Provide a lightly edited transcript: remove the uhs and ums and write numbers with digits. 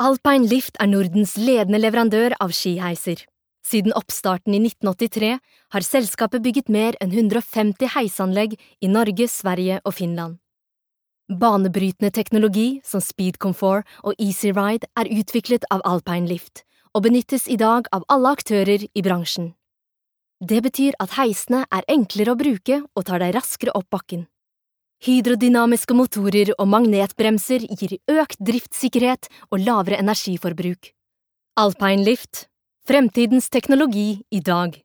Alpine Lift Nordens ledende leverandør av skiheiser. Siden oppstarten i 1983 har selskapet bygget mer enn 150 heisanlegg i Norge, Sverige og Finland. Banebrytende teknologi som Speed Comfort og Easy Ride utviklet av Alpine Lift, og benyttes i dag av alle aktører i bransjen. Det betyr at heisene enklere å bruke og tar deg raskere opp bakken. Hydrodynamiske motorer og magnetbremser gir økt driftssikkerhet og lavere energiforbruk. Alpine Lift, fremtidens teknologi i dag.